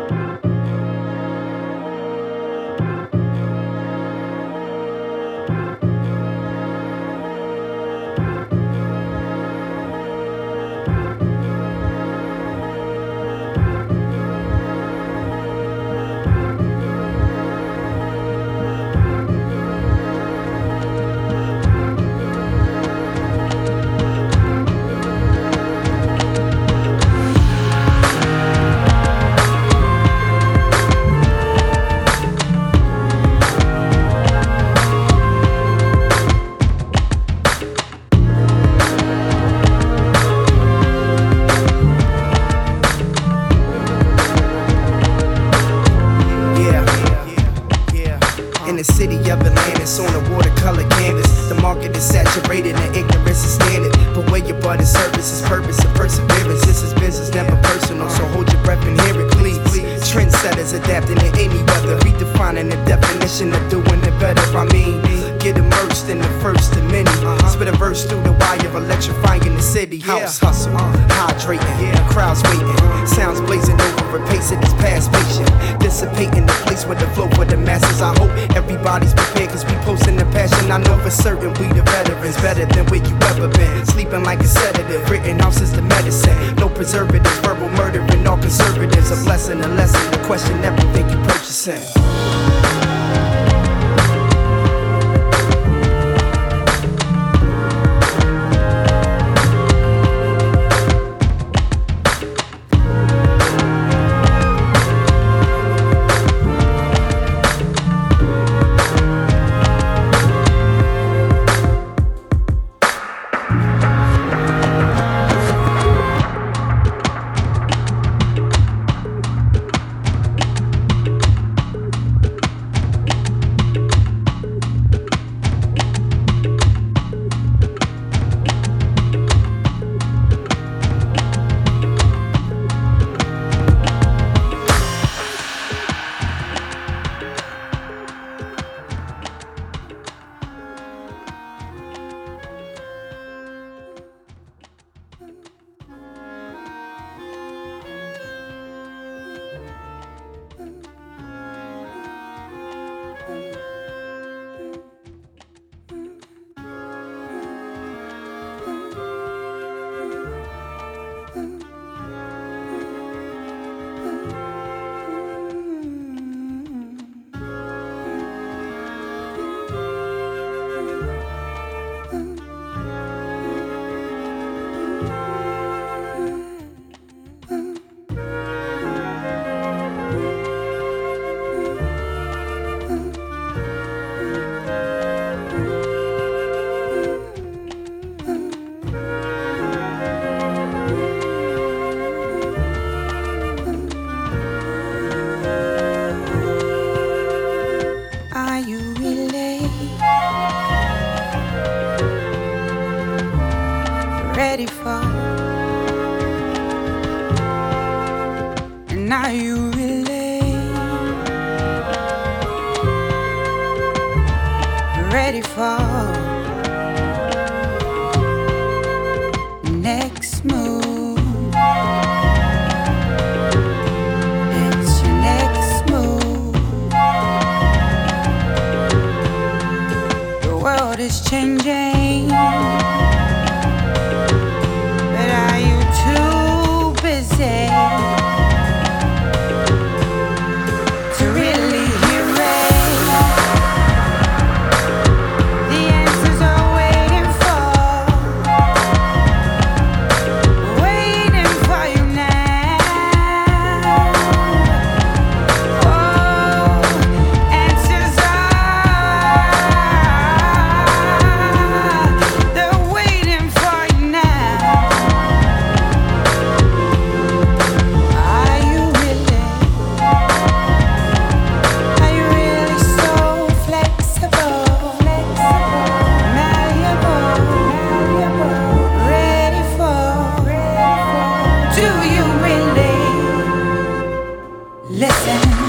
The city of Atlantis on a watercolor canvas. The market is saturated and ignorance is standard. But where your butt is service is purpose and perseverance. This is business, never personal, so hold your breath and hear it, please. Trendsetters adapting to any weather, redefining the definition of doing it better. I mean, get immersed in the first of many. Spit a verse through the wire, electrifying the city. House hustle, hydrating, crowds waiting, sounds blazing over a pace that is past patient. Dissipating the place with the flow for the masses. I hope everybody's prepared, cause we posting the passion. I know for certain we the veterans, better than where you ever been. Sleeping like a sedative, written out since the medicine. No preservatives, verbal murdering all conservatives. A blessing, a lesson to question everything you purchasing. Ready for, and are you really ready for the next move? It's your next move. The world is changing. Do you really listen?